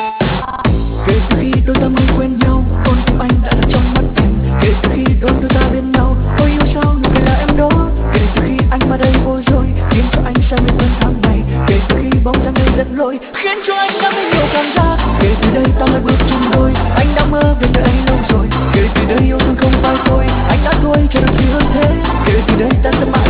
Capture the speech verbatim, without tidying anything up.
Kể từ khi đôi ta mới quen nhau, con tim anh đã là trong mắt em. Kể từ khi đôi đôi ta bên nhau, tôi yêu sao nụ cười là em đó. Kể từ khi anh vào đây bối rối, khiến cho anh say mê cơn tháng này. Kể từ khi bóng dáng đây lẫn lội, khiến cho anh đã thấy nhiều cảm giác. Kể từ đây ta mới bước chung đôi, anh đã mơ về nơi ấy lâu rồi. Kể từ đây yêu thương không phải tôi, anh đã thôi cho được gì hơn thế. Kể từ đây ta sẽ mãi